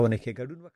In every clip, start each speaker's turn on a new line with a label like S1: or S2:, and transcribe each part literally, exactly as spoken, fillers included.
S1: که ګډون وکړي.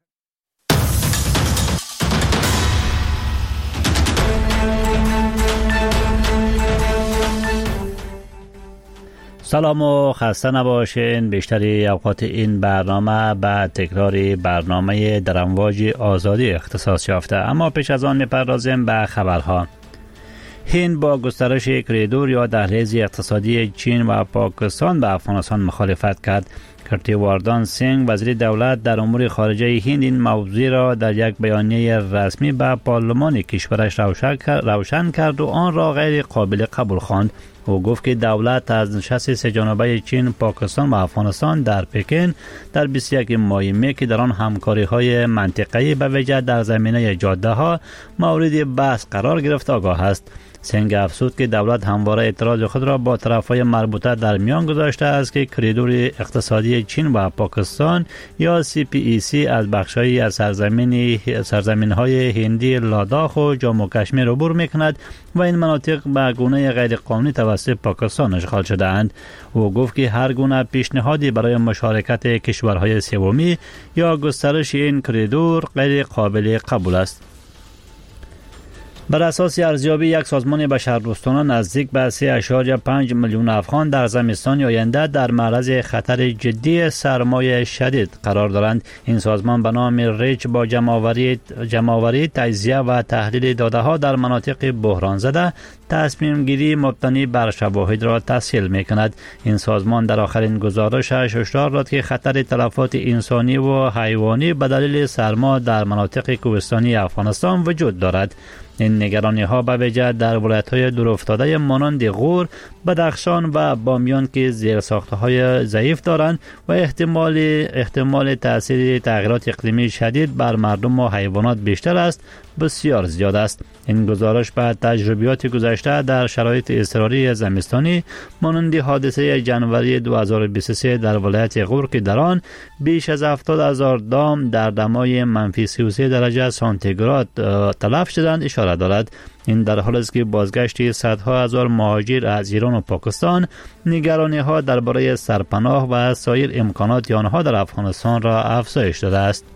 S2: سلام و خسته نباشین. بیشتری اوقات این برنامه به تکرار برنامه در امواج آزادی اختصاص یافته، اما پیش از آن می‌پردازیم به خبرها. هند با گسترش کریدور یا دهلیز اقتصادی چین و پاکستان به افغانستان مخالفت کرد. کیرتیوردان سینگ وزیر دولت در امور خارجه هند این موضوع را در یک بیانیه رسمی به پارلمان کشورش روشن کرد و آن را غیر قابل قبول خواند. او گفت که دولت از نشست سه جانبه چین، پاکستان و افغانستان در پکن در بیست و یکم ماه می که در آن همکاری‌های منطقه‌ای به ویژه در زمینه جاده‌ها مورد بحث قرار گرفت آگاه است. سینگ افزود که دولت همواره اعتراض خود را با طرفهای مربوطه در میان گذاشته است که کریدور اقتصادی چین و پاکستان یا سی پی ای سی از بخش‌هایی از سرزمین سرزمین‌های هندی لاداخ و جامو کشمیر عبور می‌کند و این مناطق به گونه غیر قانونی توسط پاکستان اشغال شده‌اند. او گفت که هر گونه پیشنهادی برای مشارکت کشورهای سومی یا گسترش این کریدور غیر قابل قبول است. بر اساس ارزیابی یک سازمان بشردوستانه نزدیک به سه اشاریه پنج میلیون افغان در زمستان آینده در معرض خطر جدی سرمای شدید قرار دارند. این سازمان به نام ریچ با جمع‌آوری جمع‌آوری تجزیه و تحلیل داده‌ها در مناطق بحران زده تصمیم گیری مبتنی بر شواهد را تسهیل می کند. این سازمان در آخرین گزارشش هشدار داد که خطر تلفات انسانی و حیوانی به دلیل سرما در مناطق کوهستانی افغانستان وجود دارد. این نگرانی ها به ویژه در ولایت های دورافتاده مانند غور، بدخشان و بامیان که زیرساخته های ضعیف دارند و احتمال احتمال تاثیر تغییرات اقلیمی شدید بر مردم و حیوانات بیشتر است بسیار زیاد است. این گزارش به تجربیات گذشته در شرایط اضطراری زمستانی مانند حادثه جنوری دو هزار و بیست و سه در ولایت غور که در آن بیش از هفتاد هزار دام در دمای منفی سی و سه درجه سانتیگراد تلف شدند اشاره دارد. این در حالی است که بازگشت صدها هزار مهاجر از ایران و پاکستان نگرانی ها درباره سرپناه و سایر امکانات آنها در افغانستان را افزایش داده است.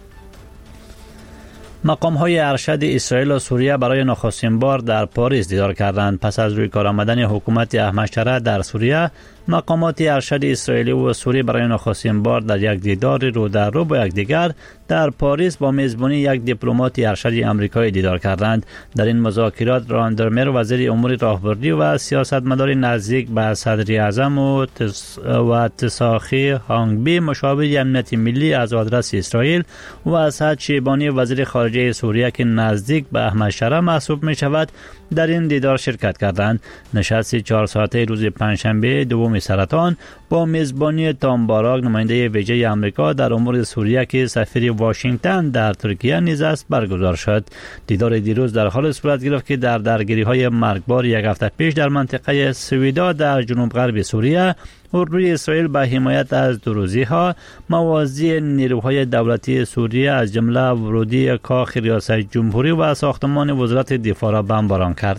S2: مقام های ارشد اسرائیل و سوریه برای نخستین بار در پاریس دیدار کردند. پس از روی کار آمدن حکومت احمد شرع در سوریه، مقامات ارشد اسرائیلی و سوری برای نخستین بار در یک دیدار رو در رو با یکدیگر در پاریس با میزبانی یک دیپلمات ارشد آمریکایی دیدار کردند. در این مذاکرات راندرمر وزیر امور راهبردی و سیاستمدار نزدیک به صدر اعظم و تس و تساخی هانگبی مشاور امنیت ملی از آدرس اسرائیل و اسد شیبانی وزیر خارجه سوریه که نزدیک به احمد شرع محسوب می شود در این دیدار شرکت کردند. نشست چهار ساعته روز پنجشنبه دوم سرطان با میزبانی تام باراک نماینده ویژه آمریکا در امور سوریه که سفیر واشنگتن در ترکیه نیز است برگزار شد. دیدار دیروز در حال صورت گرفت که در درگیری‌های مرگبار یک هفته پیش در منطقه سویدا در جنوب غرب سوریه روی اسرائیل به حمایت از دروزی‌ها موازی نیروهای دولتی سوریه از جمله ورودی کاخ ریاست جمهوری و ساختمان وزارت دفاع را بمباران کرد.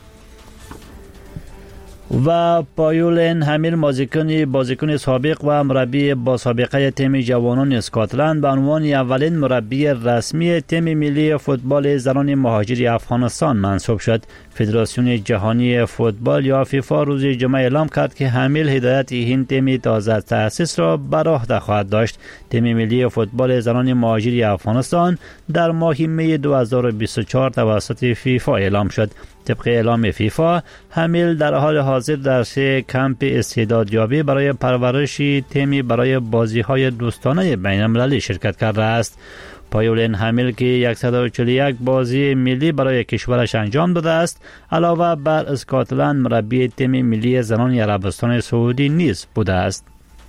S2: و پایولین همیل بازیکن بازیکن سابق و مربی با سابقه تیم جوانان اسکاتلند به عنوان اولین مربی رسمی تیم ملی فوتبال زنان مهاجر افغانستان منصوب شد. فدراسیون جهانی فوتبال یا فیفا روز جمعه اعلام کرد که همیل هدایت این تیم تازه تأسیس را بر عهده خواهد داشت. تیم ملی فوتبال زنان مهاجر افغانستان در ماه می دو هزار و بیست و چهار توسط فیفا اعلام شد. طبق اعلام فیفا، همیل در حال حاضر در سه کمپ استعدادیابی برای پرورش تیمی برای بازی‌های دوستانه بین‌المللی شرکت کرده است. پایولین همیل که صد و چهل و یک بازی ملی برای کشورش انجام داده است، علاوه بر اسکاتلند مربی تیم ملی زنان عربستان سعودی نیز بوده است.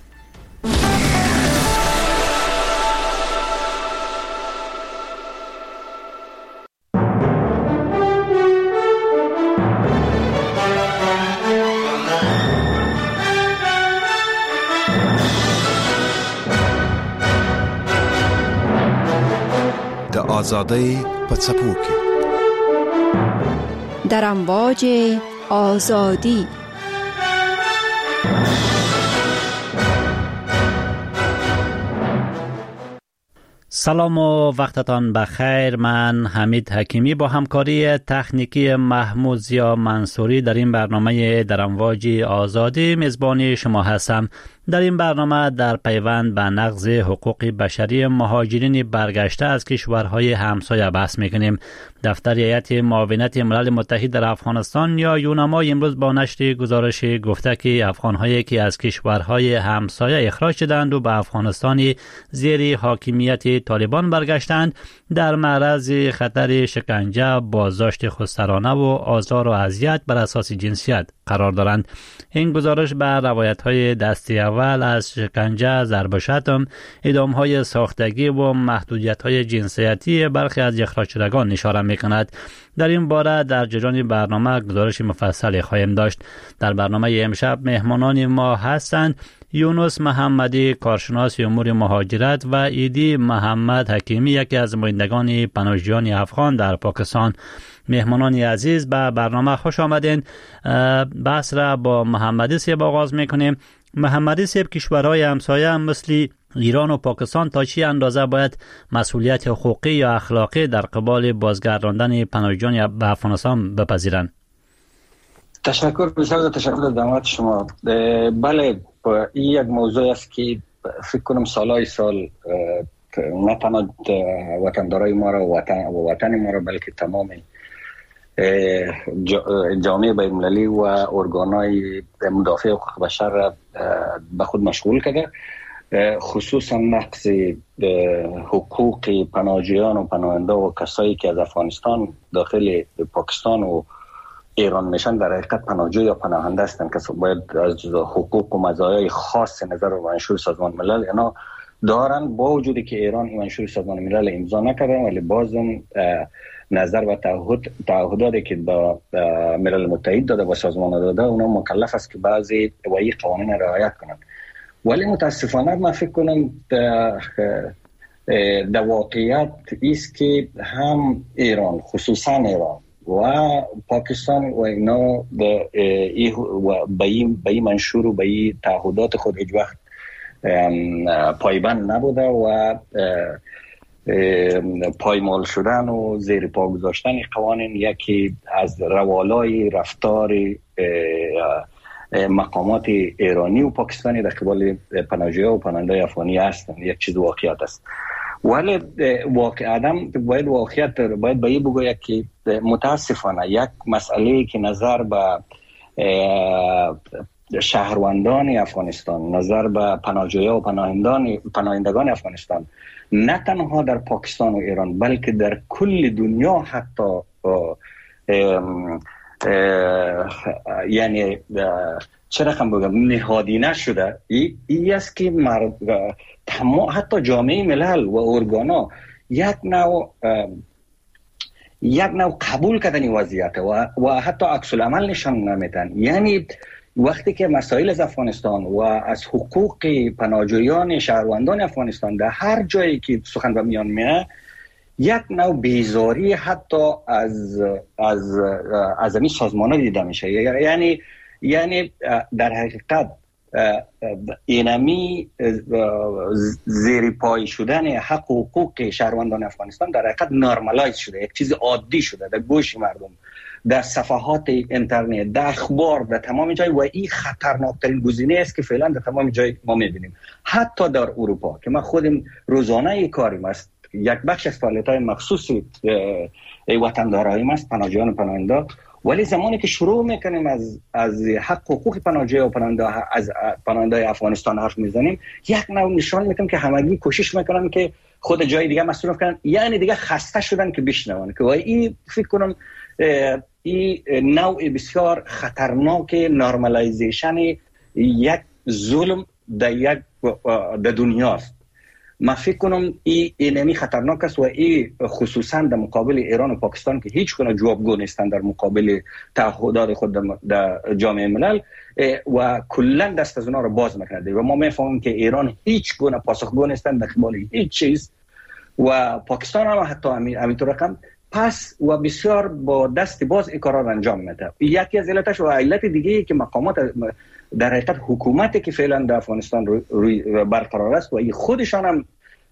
S3: آزادی پڅپو کې
S4: در امواج آزادی.
S2: سلام و وقتتان بخیر. من حمید حکیمی با همکاری تکنیکی محمود زیا منصوری در این برنامه در امواج آزادی میزبان شما هستم. در این برنامه در پیوند به نقض حقوق بشری مهاجرین برگشته از کشورهای همسایه بحث میکنیم. دفتر هیئت معاونت ملل متحد در افغانستان یا یونما امروز با نشر گزارش گفته که افغانهایی که از کشورهای همسایه اخراج شدند و به افغانستان زیر حاکمیت طالبان برگشتند در معرض خطر شکنجه، بازداشت خودسرانه و آزار و اذیت بر اساس جنسیت قرار دارند. این گزارش به روایت‌های دستی اول از شکنجه، ضرب و شتم، اعدام‌های ساختگی و محدودیت‌های جنسیتی برخی از اخراج شدگان اشاره می‌کند. در این باره در جریان برنامه گزارش مفصلی خواهیم داشت. در برنامه امشب مهمانان ما هستند یونس محمدی، کارشناس امور مهاجرت، و ایدی محمد حکیمی، یکی از نمایندگان پناهجویان افغان در پاکستان. مهمانان عزیز به برنامه خوش آمدین. بحث را با محمدی صاحب آغاز میکنیم. محمدی صاحب، کشورهای همسایه مثل ایران و پاکستان تا چی اندازه باید مسئولیت حقوقی یا اخلاقی در قبال بازگرداندن پناهجویان به افغانستان بپذیرند؟
S1: تشکر بسیار تشکر از دعوت شما. بله، این یک موضوع است که فکر کنم سالهای سال نه تنها وطندارای ما را و وطن, و وطن ما را بلکه تمام جامعه بین‌المللی و ارگان‌های مدافع حقوق بشر را به خود مشغول کرده، خصوصا نقض حقوق پناهجویان و پناهنده و کسایی که از افغانستان داخل پاکستان و ایران میشن در حقیقت پناهجوی یا پناهنده هستند که باید از حقوق و مزایای خاص نظر و منشور سازمان ملل اینا دارن، با وجودی که ایران این منشور سازمان ملل امضا نکرده، ولی بازم نظر و تعهد تعهداتی که با ملل متحد داده و سازمان داده اونا مکلف است که بعضی وی قوانین رعایت کنند. ولی متاسفانه من فکر کنم در واقعیت است که هم ایران، خصوصا ایران و پاکستان و اینا به این منشور و به این تعهدات خود هیچ وقت پایبند نبوده و پایمال شدن و زیر پا گذاشتن قوانین یکی از روالای رفتار مقامات ایرانی و پاکستانی در قبال پناهجویان و پناهنده افغانی هستند. یک چیز واقعیت است، ولی واقع آدم باید واقعیت باید به این بگوید که متاسفانه یک مسئله که نظر به شهروندان افغانستان، نظر به پناهجویان و پناهندگان پناهندگان افغانستان نه تنها در پاکستان و ایران بلکه در کل دنیا حتی اه اه اه یعنی چه رقم بگم نهادینه شده. این ای است که مرد تمام حتی جامعه ملل و ارگانا یک نوع یک نوع قبول کردن وضعیت و, و حتی عکس العمل نشان نمیدن. یعنی وقتی که مسائل از افغانستان و از حقوق پناهجویان شهروندان افغانستان در هر جایی که سخن به میان میاد، یک نوع بیزاری حتی از از از این سازمان‌ها دیده میشه. یعنی یعنی در حقیقت اینمی زیر پای شدن حق و حقوق شهروندان افغانستان در حقیقت نرمالایز شده، یک چیز عادی شده در گوش مردم، در صفحات اینترنت، در اخبار، در تمام جای. و این خطرناکترین گزینه است که فعلا در تمام جای ما میبینیم. حتی در اروپا که ما خودم روزانه کاریم است، یک بخش از فعالیت‌های مخصوص وطنداراییم است، پناهجویان و پناهنده، ولی زمانی که شروع میکنیم از از حق و حقوق پناهجوی و پناهنده از پناهنده افغانستان حرف میزنیم، یک نوع نشان میکنیم که همگی کوشش میکنن که خود جای دیگه مصرف کنن، یعنی دیگه خسته شدن که بشنون. که این فکر کنم این نوع بسیار خطرناک نرمالایزیشن یک ظلم در یک در دنیاست. من فکر کنم این اینمی خطرناک است و این خصوصا در مقابل ایران و پاکستان که هیچ گونه جوابگو نیستند در مقابل تعهدات خود در جامعه ملل و کلا دست از اونها رو باز میکنه و ما میفهمیم که ایران هیچ گونه پاسخگو نیستند در قبال هیچ چیز و پاکستان هم حتی همینطور رقم. پس و بسیار با دست باز این کارا رو انجام میده. یکی از علتش و علت دیگه که مقامات در حقیقت حکومتی که فعلا در افغانستان روی برقرار است و این خودشان هم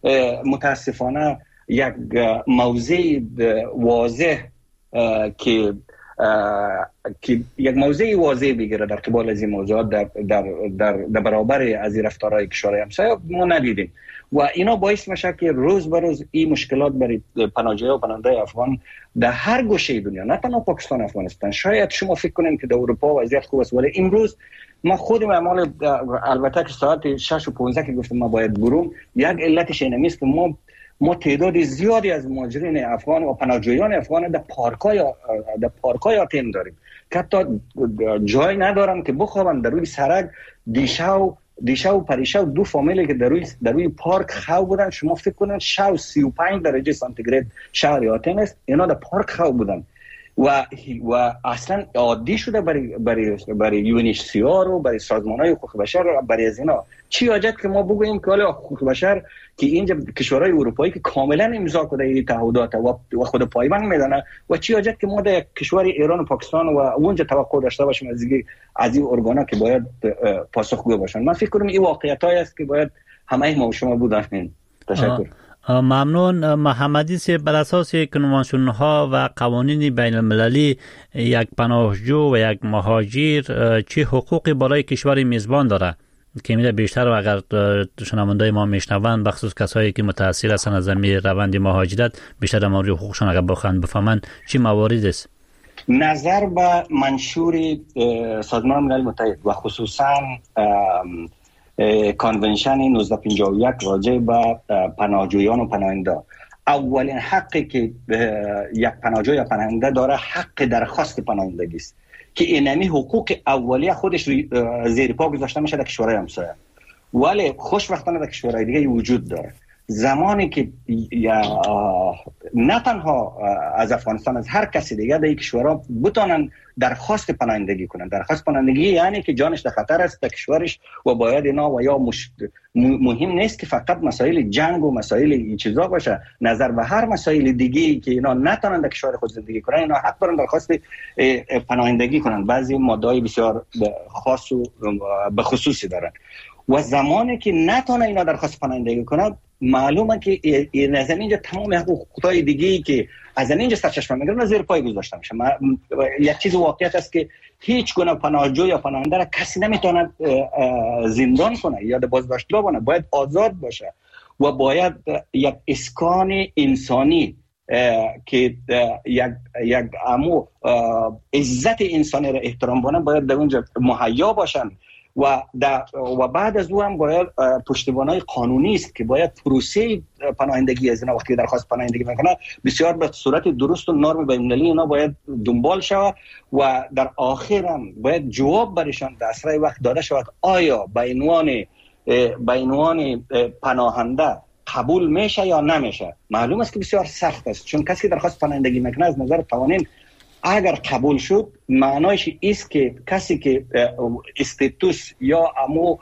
S1: متاسفانه یک موضع واضح که که یک موضع واضح بگیره در قبال از این موضوعات در در در, در برابر از این رفتارهای کشورهای همسایه ما ندیدیم و اینا باعث میشه که روز به روز این مشکلات برای پناهجویان و پناهنده افغان در هر گوشه دنیا، نه تنها پاکستان و افغانستان، شاید شما فکر کنید که در اروپا وضعیت خوب است، ولی امروز ما خودم اعمال البته که ساعت شش و پانزده که گفتم ما باید بروم، یک علتش اینه است که ما ما تعداد زیادی از مهاجرین افغان و پناهجویان افغان در پارک‌های در پارک‌های آتن داریم که حتی جای ندارن که بخوابن در روی سرک. دیشب دیشب و پریشب دو فامیلی که در روی در روی پارک خواب بودن، شما فکر کنید شب سی و پنج درجه سانتیگراد شهر آتن است، اینا در پارک خواب بودن و و اصلا عادی شده برای برای برای یو ان اچ سی آر و برای سازمان‌های حقوق بشر و برای از اینا. چی حاجت که ما بگوییم که حالا حقوق بشر که اینجا کشورهای اروپایی که کاملا امضا کرده این تعهدات و خود پایبند میدانه و چی حاجت که ما در کشور ایران و پاکستان و اونجا توقع داشته باشیم از این از این ارگانا که باید پاسخگو باشن. من فکر کنم این واقعیتایی است که باید همه ما و شما بودیم. تشکر.
S2: ممنون. محمدی سی، بر اساس کنوانسیون ها و قوانین بین المللی یک پناهجو و یک مهاجر چه حقوقی برای کشور میزبان داره که میره بیشتر و اگر شنوندای ما میشنون بخصوص کسایی که متاثر هستن از زمین روند مهاجرت بیشتر ما روی حقوقشون اگر بخوان بفهمن چه مواردی است؟
S1: نظر به منشور سازمان ملل متحد و خصوصا کانونشن نوزده پنجاه و یک راجع به پناهجویان و پناهنده، اولین حقی که یک پناهجوی یا پناهنده داره حق درخواست پناهندگی است که اینمی حقوق اولیه خودش زیر پا گذاشته میشه در کشورهای همسایه، ولی خوشبختانه در کشورهای دیگه وجود داره. زمانی که نه تنها از افغانستان، از هر کسی دیگه در این کشورها بتونن درخواست پناهندگی کنن. درخواست پناهندگی یعنی که جانش در خطر است در کشورش و باید اینا و یا مش... مهم نیست که فقط مسائل جنگ و مسائل این چیزا باشه، نظر به هر مسائل دیگه که اینا نتونن در کشور خود زندگی کنن اینا حق دارن درخواست پناهندگی کنن. بعضی ماده‌های بسیار خاص و به خصوصی دارن و زمانی که نتونه اینا درخواست پناهندگی کنن معلومه که این از اینجا تمام حقوقای دیگه‌ای که از اینجا سرچشمه میگیرن زیر پای گذاشته میشه. یک چیز واقعیت است که هیچ گونه پناهجو یا پناهنده را کسی نمیتونه زندان کنه یا بازداشتگاه کنه، باید آزاد باشه و باید یک اسکان انسانی که یک یک امو عزت انسانی را احترام کنه باید در اونجا مهیا باشن و و بعد از او هم باید پشتیبانی قانونی است که باید پروسه پناهندگی از اینا وقتی درخواست پناهندگی میکنه بسیار به صورت درست و نرم بین المللی اینا باید دنبال شود و در آخر هم باید جواب برشان در اسرع وقت داده شود آیا به عنوان به عنوان پناهنده قبول میشه یا نمیشه. معلوم است که بسیار سخت است چون کسی که درخواست پناهندگی میکنه از نظر قوانین اگر قبول شد معنایش است که کسی که استاتوس یا امو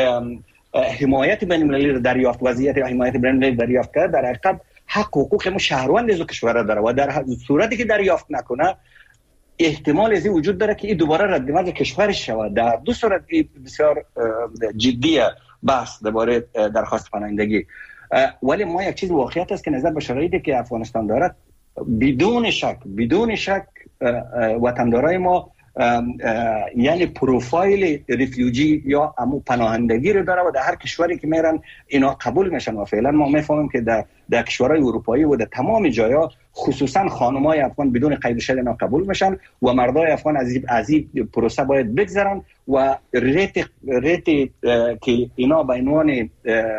S1: حمایت بین المللی را دریافت، وضعیت حمایت بین المللی دریافت کرده، در حقیقت حق حقوق مو شهروند از کشور داره و در صورتی که دریافت نکنه احتمال از این وجود داره که این دوباره رد مرز کشورش شود. در دو صورت بسیار جدیه بحث درباره درخواست پناهندگی. ولی ما یک چیز واقعیت است که نظر به شرایطی که افغانستان دارد بدون شک بدون شک وطندارای ما یعنی پروفایل ریفیوجی یا امو پناهندگی رو داره و در هر کشوری که میرن اینا قبول میشن و فعلا ما میفهمیم که در در کشورهای اروپایی و در تمام جاها خصوصا خانمای افغان بدون قید شرط اینا قبول میشن و مردای افغان از از این پروسه باید بگذرن و ریت ریت که اینا به عنوان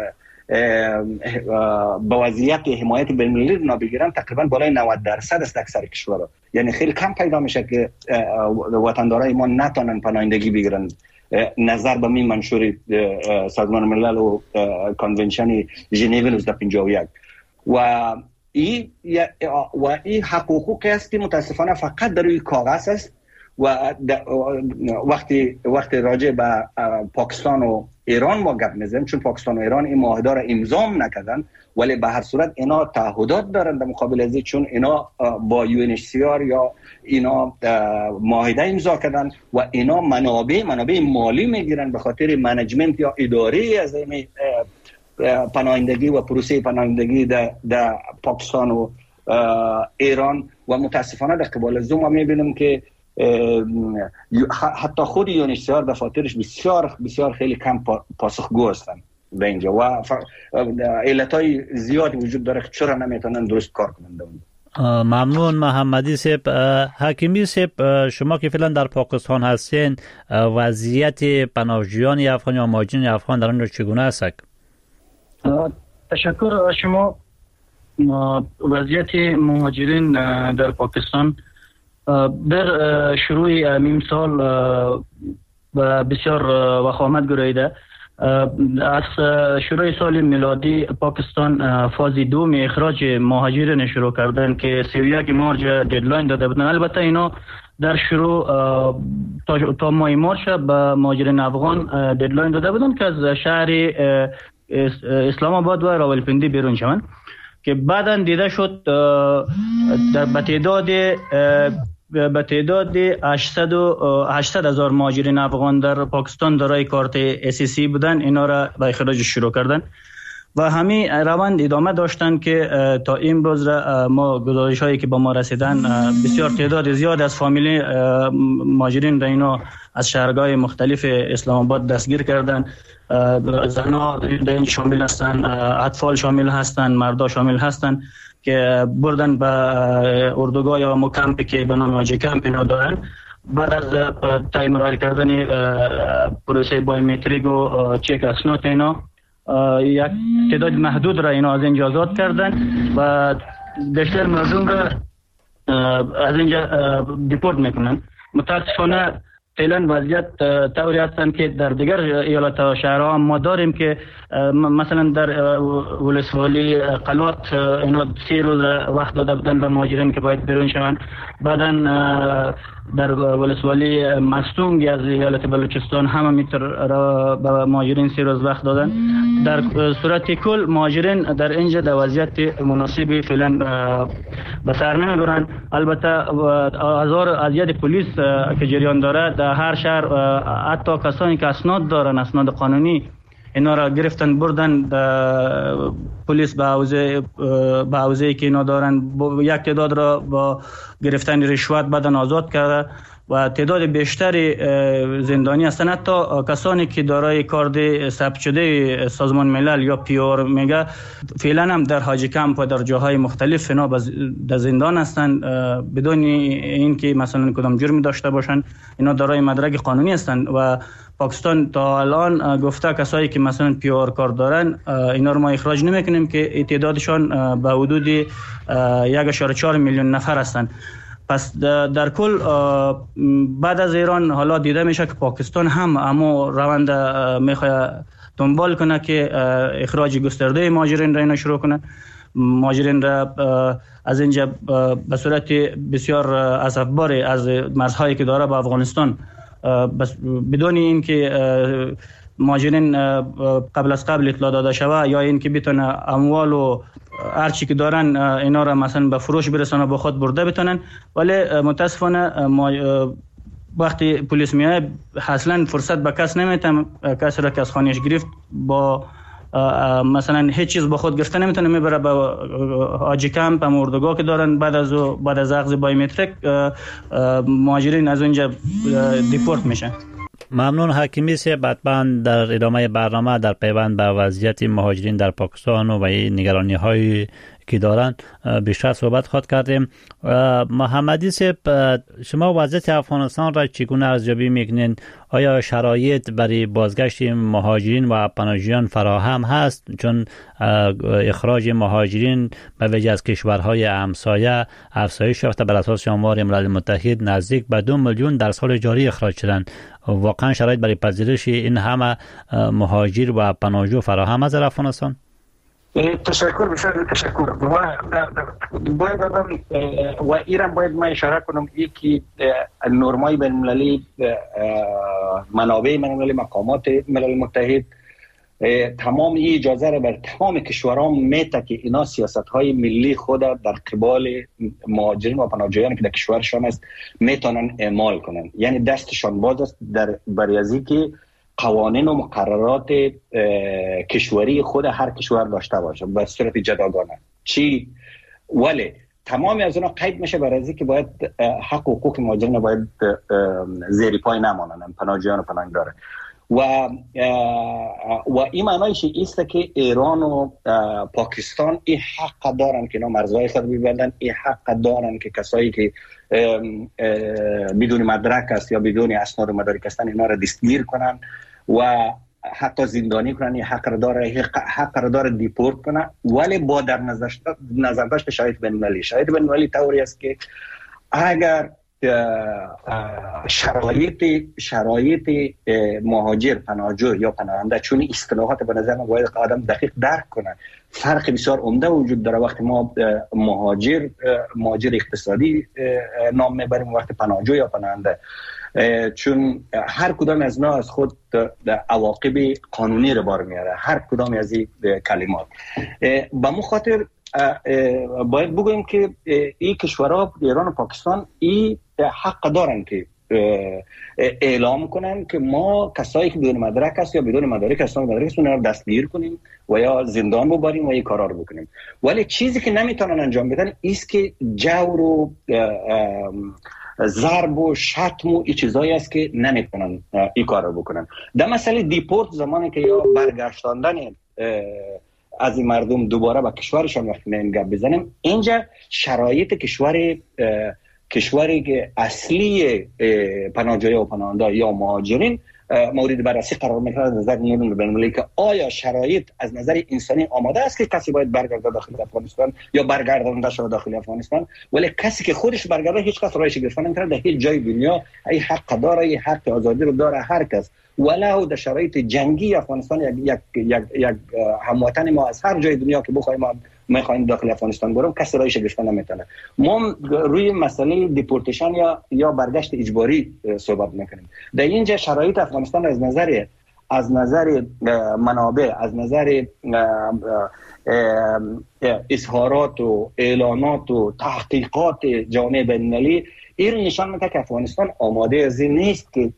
S1: با وضعیت حمایت بین‌المللی رو بگیرن تقریبا بالای نود درصد است اکثر کشورها. یعنی خیلی کم پیدا میشه که وطندارای ما نتونن پناهندگی بگیرن نظر به این منشور سازمان ملل و کانونشن ژنو نوزده پنجاه و یک و این و این حقوقی است که متاسفانه فقط در روی کاغذ است و وقتی وقتی راجع به پاکستان و ایران ما گپ میزنیم چون پاکستان و ایران این معاهده را امضا نکردن ولی به هر صورت اینا تعهدات دارن در مقابل از چون اینا با یو ان اچ سی آر یا اینا معاهده امضا کردن و اینا منابع منابع مالی میگیرن به خاطر منیجمنت یا اداره از این پناهندگی و پروسه پناهندگی در در پاکستان و ایران و متاسفانه در قبال از ما میبینیم که حتی خود یونیسیار دفاترش بسیار بسیار خیلی کم پاسخگو هستند به اینجا و علتهای زیادی وجود داره که چرا نمیتونن درست کار کنند.
S2: ممنون محمدی صاحب. حکیمی صاحب، شما که فعلا در پاکستان هستین، وضعیت پناهجویان افغان یا مهاجرین افغان در آنجا چگونه است؟
S5: تشکر از شما. وضعیت مهاجرین در پاکستان در شروع نیم سال بسیار وخامت گراییده. از شروع سال میلادی پاکستان فاز دوم اخراج مهاجرین شروع کردن که سی و یک مارچ ددلاین داده بودن. البته اینا در شروع تا, تا ماه مارچ به مهاجرین افغان ددلاین داده بودن که از شهر اسلام آباد و راولپندی بیرون شوند، که بعداً دیده شد در به تعداد به تعداد هشتصد هزار مهاجرین افغان در پاکستان دارای کارت اس سی بودن. اینا را به اخراج شروع کردن و همین روند ادامه داشتن که تا امروز را ما گزارش هایی که با ما رسیدن بسیار تعداد زیاد از فامیلی مهاجرین را اینا از شهرهای مختلف اسلام آباد دستگیر کردن. زنها در این شامل هستن، اطفال شامل هستن، مردا شامل هستن که بردن به اردوگاه یا مکمپی که به نام آجی کمپ اینا دارن. بعد از تایمرال کردن پروسه بایومتریک و چک اسناد اینا یک تعداد محدود را اینا از اینجا آزاد کردن و بیشتر مردم را از اینجا دیپورت میکنن. متاسفانه فعلا وضعیت طوری هستند که در دیگر ایالات و شهرها ما داریم که مثلا در ولسوالی قلات اینا سی روز وقت داده بودن به مهاجرین که باید بیرون شوند. بعدا در ولسوالی مستونگ از ایالت بلوچستان هم میتر به مهاجرین سی روز وقت دادن. در صورت کل مهاجرین در اینجا در وضعیت مناسبی فعلا به سر نمیبرند. البته هزار از ید پلیس که جریان داره در هر شهر، حتی کسانی که اسناد دارن، اسناد قانونی، اینا را گرفتن بردن پلیس به حوزه به حوزه‌ای که اینا دارن. یک تعداد را با گرفتن رشوت بدن آزاد کرده و تعداد بیشتری زندانی هستند. حتی کسانی که دارای کارت ثبت شده سازمان ملل یا پیور میگه فعلا هم در حاجی کمپ و در جاهای مختلف اینا در زندان هستند بدون اینکه مثلا کدام جرمی داشته باشند. اینا دارای مدرک قانونی هستند و پاکستان تا الان گفته کسایی که مثلا پیور کار دارن اینا رو ما اخراج نمیکنیم که تعدادشان به حدود یک و چهار میلیون نفر هستند. پس در کل بعد از ایران حالا دیده میشه که پاکستان هم اما روند میخواد دنبال کنه که اخراج گسترده مهاجرین را اینا شروع کنه. مهاجرین را از اینجا به صورت بسیار اسفباری از مرزهایی که داره به افغانستان بدون این که مهاجرین قبل از قبل اطلاع داده شوه یا این که بتونه اموال و هر چی که دارن اینا را مثلا به فروش برسانه با خود برده بتونن. ولی متاسفانه وقتی پلیس میاد اصلا فرصت به کس نمیتم، کسی را که از خانهش گرفت با مثلا هیچ چیز با خود گرفته نمیتونه، میبره به حاجی کمپ هم اردوگاه که دارن. بعد از بعد از اخذ بایومتریک مهاجرین از اونجا دیپورت میشن.
S2: ممنون حکیمی صاحب. حتما در ادامه برنامه در پیوند به وضعیت مهاجرین در پاکستان و نگرانی های که دارن بیشتر صحبت خواهد کردیم. محمدی صاحب، شما وضعیت افغانستان را چگونه ارزیابی میکنین؟ آیا شرایط برای بازگشت مهاجرین و پناهجویان فراهم هست؟ چون اخراج مهاجرین به وجه از کشورهای همسایه افزایش یافته. بر اساس آمار ملل متحد نزدیک به دو میلیون در سال جاری اخراج شدند. واقعا شرایط برای پذیرش این همه مهاجر و پناهجو فراهم است در افغانستان؟
S1: تشکر بسیار تشکر. باید و ایران باید ما اشاره کنم یکی نرمای بین المللی، منابع بین المللی، مقامات ملل متحد تمام این اجازه را بر تمام کشورها میته که اینا سیاست های ملی خود در قبال مهاجرین و پناهجویان که در کشورشان است میتونن اعمال کنن. یعنی دستشان باز است در برای از اینکه قوانین و مقررات کشوری خود هر کشور داشته باشه به صورت جداگانه. چی؟ ولی تمامی از اونها قید میشه برای اینکه باید حق و حقوق مهاجرین باید زیر پای نمانند، پناهجویان و پناهندگان. و و این معنایش است که ایران و پاکستان این حق دارن که اینا مرزهای خود ببندن، این حق دارن که کسایی که بدون مدرک است یا بدون اسناد و مدارک هستن اینا را دستگیر کنن و حتی زندانی کنن، این حق را داره، حق را داره دیپورت کنن، ولی با در نظر داشت شرایط بین‌المللی. شرایط بین‌المللی طوری است که اگر شرایط شرایط مهاجر، پناهجو یا پناهنده، چون اصطلاحات به نظر من باید آدم دقیق درک کنه، فرق بسیار عمده وجود داره وقتی ما مهاجر مهاجر اقتصادی نام میبریم و وقتی پناهجو یا پناهنده، چون هر کدام از اینا از خود عواقب قانونی رو بار میاره، هر کدام از این کلمات. به مو خاطر باید بگویم که این کشورها ایران و پاکستان این حق دارن که اعلام کنن که ما کسایی که بدون مدرک است یا بدون مدارک هستن مدارک هستن رو دستگیر کنیم و یا زندان ببریم و این کارا رو بکنیم. ولی چیزی که نمیتونن انجام بدن است که جور و ضرب و شتم و این چیزایی است که نمیتونن این کار رو بکنن. در مسئله دیپورت، زمانی که یا برگشتاندن از این مردم دوباره به کشورشان وقتی نیم گپ بزنیم، اینجا شرایط کشور کشوری که اصلی پناهجوی و پناهنده یا مهاجرین مورد بررسی قرار میگیره از نظر نیروی بین‌المللی که آیا شرایط از نظر انسانی آماده است که کسی باید برگرده داخل افغانستان یا برگردانده شده داخل افغانستان، ولی کسی که خودش برگرده هیچ کس رایش گرفتن نمی‌کنه در هیچ جای دنیا. این حق داره، این حق آزادی رو داره هر کس، ولو در شرایط جنگی افغانستان یک یک یک, یک هموطن ما از هر جای دنیا که بخوایم ما میخوایم داخل افغانستان بریم کسی رایش گرفتن نمیتونه. ما روی مسئله دیپورتیشن یا یا برگشت اجباری صحبت میکنیم. در اینجا شرایط افغانستان از نظر از نظر منابع، از نظر اظهارات و اعلانات و تحقیقات جامعه بین‌المللی این نشان میده که افغانستان آماده از این نیست که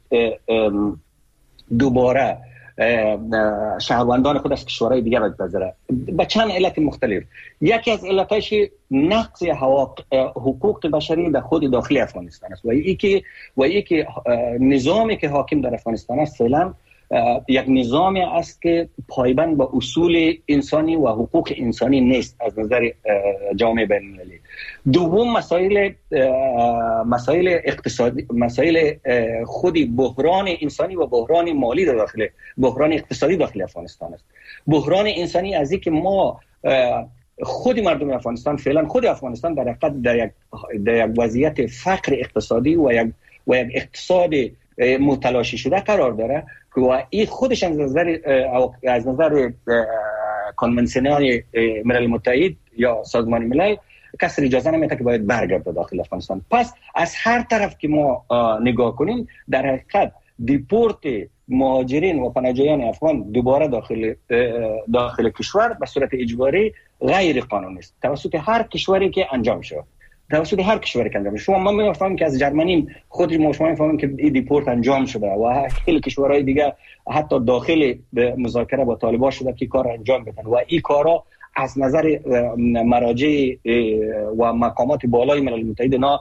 S1: دوباره شهروندان خود از کشورهای دیگه بپذیره. به چند علت مختلف. یکی از علتش نقض حقوق بشری در خود داخل افغانستان است و یکی و یکی نظامی که حاکم در افغانستان است فعلا یک نظامی است که پایبند به اصول انسانی و حقوق انسانی نیست از نظر جامعه بین‌المللی. دوم مسائل مسائل اقتصادی، مسائل خودی بحران انسانی و بحران مالی در داخل بحران اقتصادی داخل افغانستان است. بحران انسانی از اینکه ما خود مردم افغانستان فعلا خود افغانستان در حقیقت در یک در یک وضعیت فقر اقتصادی و یک و یک اقتصاد متلاشی شده قرار داره و این خودش از نظر از نظر کنونسیون ملل متحد یا سازمان ملل کسی اجازه نمیده که باید برگرده داخل افغانستان. پس از هر طرف که ما نگاه کنیم در حقیقت دیپورت مهاجرین و پناهجویان افغان دوباره داخل داخل کشور به صورت اجباری غیر قانونی است توسط هر کشوری که انجام شود. توسط هر کشوری که انجام شد. شما ما می‌فهمیم که از جرمنی خود ما شما می‌فهمیم که این دیپورت انجام شده و خیلی کشورهای دیگه حتی داخل مذاکره با طالبان شده که کار انجام بدن و این کارا از نظر مراجع و مقامات بالای ملل متحد نا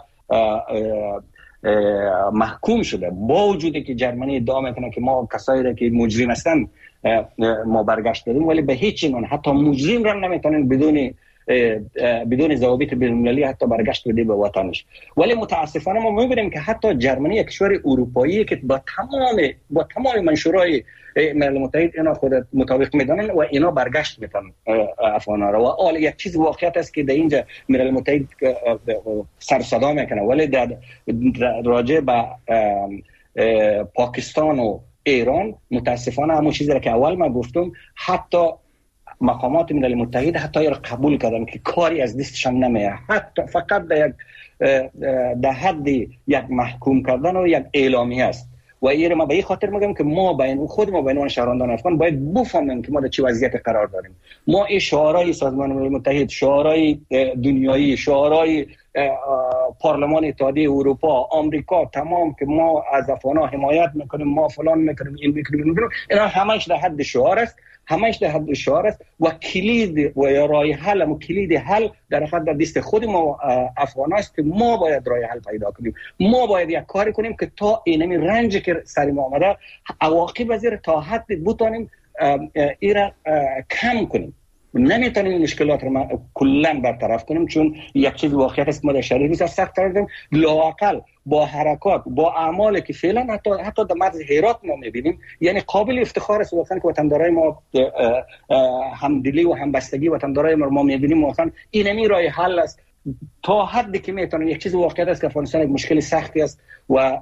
S1: محکوم شده، با وجودی که جرمنی ادعا میکنه که ما کسایی را که مجرم هستن ما برگشت دادیم، ولی به هیچ عنوان حتی مجرم را نمیتونن بدون بدون ضوابط بین‌المللی حتی برگشت بده به وطنش. ولی متاسفانه ما می‌بینیم که حتی جرمنی یک کشور اروپایی که با تمام با تمام منشورهای ملل متحد اینا خود مطابق میدونن و اینا برگشت میتن افغانا را. و حالا یک چیز واقعیت است که در اینجا ملل متحد سر صدا میکنه، ولی در راجع به پاکستان و ایران متاسفانه همون چیزی را که اول ما گفتم حتی مقامات ملل متحد حتی را قبول کردن که کاری از دستشان نمیاد، حتی فقط در یک در حد یک محکوم کردن و یک اعلامیه است. و این ما به این خاطر میگم که ما بین خود ما بین شهروندان افغان باید بفهمیم که ما در چه وضعیت قرار داریم. ما این شعارهای سازمان ملل متحد، شعارهای دنیایی، شعارهای پارلمان اتحادیه اروپا، آمریکا، تمام که ما از افغان‌ها حمایت میکنیم، ما فلان میکنیم، این میکنیم، میکنیم، اینا همش در حد شعار است، همش در حد شعار است و کلید و یا راه حل و کلید حل در حد در دست خود ما افغان است که ما باید راه حل پیدا کنیم. ما باید یک کاری کنیم که تا اینمی رنج که سر ما آمده عواقب وزیر تا حد بتونیم ایرا کم کنیم. نمیتونیم مشکلات رو ما کلا برطرف کنیم، چون یک چیز واقعیت است ما در شرایط بسیار سخت کردیم. لااقل با حرکات، با اعمالی که فعلا حتی حتی در مرز هرات ما میبینیم، یعنی قابل افتخار است واقعا که وطندارای ما همدلی و همبستگی وطندارای ما ما میبینیم. واقعا اینمی راه حل است تا حدی که میتونیم. یک چیز واقعیت است که افغانستان یک مشکل سختی است و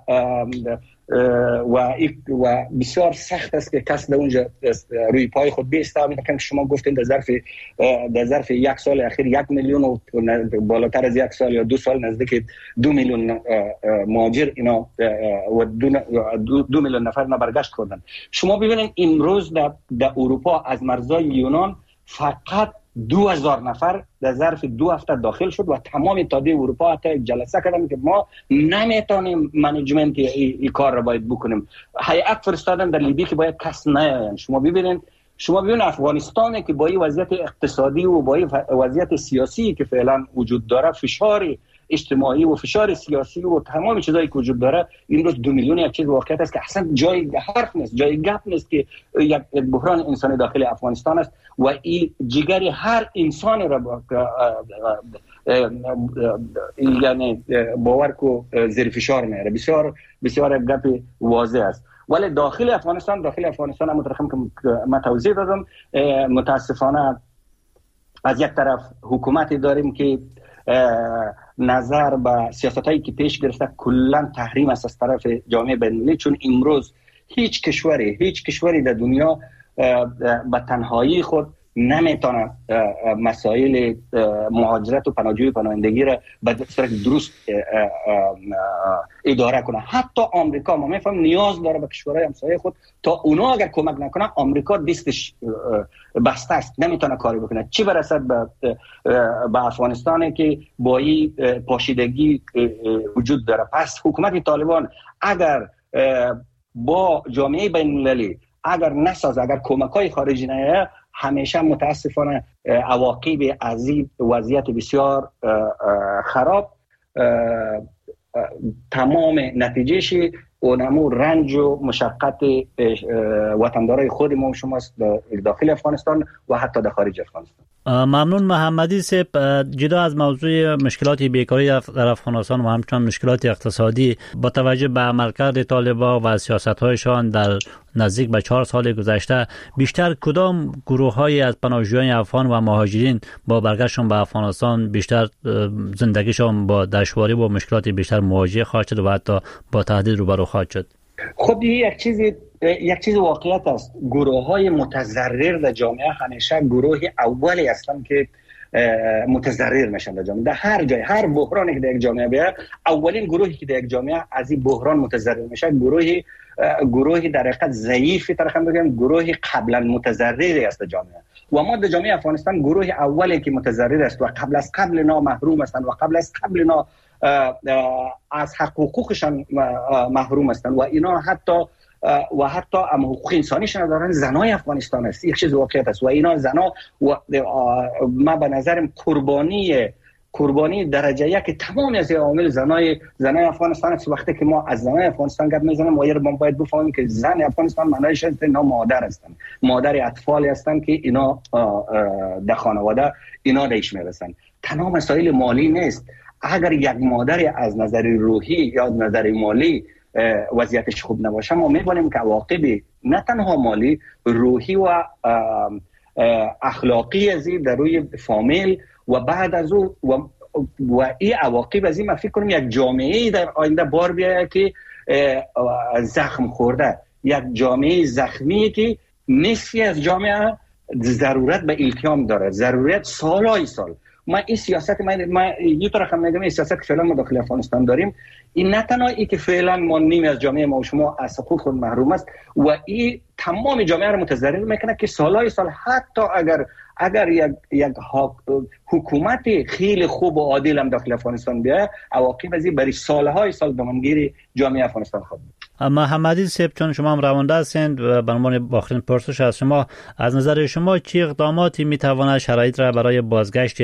S1: و و بسیار سخت است که کس در اونجا روی پای خود بیسته. میگم که شما گفتین در ظرف در ظرف یک سال اخیر یک میلیون و بالاتر از یک سال یا دو سال نزدیک دو میلیون مهاجر اینا و دو, دو, دو میلیون نفر اینا برگشت کردن. شما ببینید امروز در, در اروپا از مرزهای یونان فقط دو هزار نفر در ظرف دو هفته داخل شد و تمام اتحادیه اروپا حتی یک جلسه کردن که ما نمیتونیم منیجمنت این کار رو باید بکنیم. هیئت فرستادن در لیبی که باید کس نیاین. شما ببینید شما ببینید افغانستان که با این وضعیت اقتصادی و با این وضعیت سیاسی که فعلا وجود داره، فشاری اجتماعی و فشار سیاسی و تمام چیزایی که وجود داره، این روز دو میلیون یک چیز واقعیت است که اصلا جای حرف نیست، جای گپ نیست که یک بحران انسانی داخل افغانستان است و این جگر هر انسانی را یعنی باور کو زیر فشار میاره. بسیار بسیار گپ واضح است. ولی داخل افغانستان داخل افغانستان مترخم که ما توضیح دادم، متاسفانه از یک طرف حکومتی داریم که نظر به سیاستایی که پیش گرفته کلا تحریم است از طرف جامعه بین‌المللی، چون امروز هیچ کشوری هیچ کشوری در دنیا به تنهایی خود نمیتونه مسائل مهاجرت و پناهجویی و پناهندگی را به صورت درست اداره کنه. حتی آمریکا ما میفهم نیاز داره به کشورهای همسایه خود تا اونا اگر کمک نکنه آمریکا دستش بسته است، نمیتونه کاری بکنه. چی برسد به به افغانستان که با این پاشیدگی وجود داره. پس حکومت طالبان اگر با جامعه بین‌المللی اگر نساز، اگر کمک‌های خارجی نیاید، همیشه متاسفانه عواقب از این وضعیت بسیار خراب تمام نتیجهش اونمو رنج و مشقت وطندارای خود ما و شماست داخل افغانستان و حتی در خارج افغانستان.
S2: ممنون محمدی صاحب. جدا از موضوع مشکلات بیکاری در افغانستان و همچنان مشکلات اقتصادی، با توجه به عملکرد طالبان و سیاست‌هایشان در نزدیک به چهار سال گذشته، بیشتر کدام گروه‌های از پناهجویان افغان و مهاجرین با برگشتشان به افغانستان بیشتر زندگیشان با دشواری و مشکلات بیشتر مواجه خواهد شد و حتی با تهدید روبرو خواهد شد؟
S1: خب یک چیزی یک چیز واقعیت است. گروه‌های متضرر در جامعه همیشه گروه اولی هستند که متضرر میشن در جامعه. در هر جای، هر بحرانی که در یک جامعه بیاد، اولین گروهی که در یک جامعه از این بحران متضرر میشه گروهی گروهی در حقیقت ضعیفی طرفم بگم گروهی قبلا متضرری است در جامعه. و ما در جامعه افغانستان گروه اولی که متضرر است و قبل از قبل نا محروم هستند و قبل از قبل نا از حقوقشان محروم هستند و اینا حتی و حتی هم حقوق انسانیشون دارن زنای افغانستان است. یک چیز واقعیت است و اینا زنا و ما به نظرم قربانی قربانی درجه یک تمام از عوامل زنای زنای افغانستان است. وقتی که ما از زنای افغانستان گپ میزنیم ما ما باید بفهمیم که زن افغانستان معنیش است اینا مادر هستند، مادر اطفالی هستند که اینا در خانواده اینا ریش میرسن. تنها مسائل مالی نیست. اگر یک مادر از نظر روحی یا از نظر مالی وضعیتش خوب نباشه، ما می‌بینیم که عواقب نه تنها مالی، روحی و اخلاقی از این در روی فامیل و بعد از او و, و این عواقب از این من فکر کنم یک جامعه در آینده بار بیاید که زخم خورده، یک جامعه زخمی که نصفی از جامعه ضرورت به التیام داره، ضرورت سالای سال. ما این سیاست ما ما یه طرف هم میگم این سیاست که فعلا ما داخل افغانستان داریم، این نه تنها ای که فعلا ما نیم از جامعه ما و شما از حقوق خود محروم است و این تمام جامعه رو متضرر میکنه که سالای سال حتی اگر اگر یک یک حکومت خیلی خوب و عادل هم داخل افغانستان بیاید، عواقب از این برای سالهای سال دامنگیر جامعه افغانستان خواهد بود.
S2: محمدی صاحب، چون شما هم روانده هستند و به عنوان آخرین پرسش از شما، از نظر شما چه اقداماتی میتواند شرایط را برای بازگشت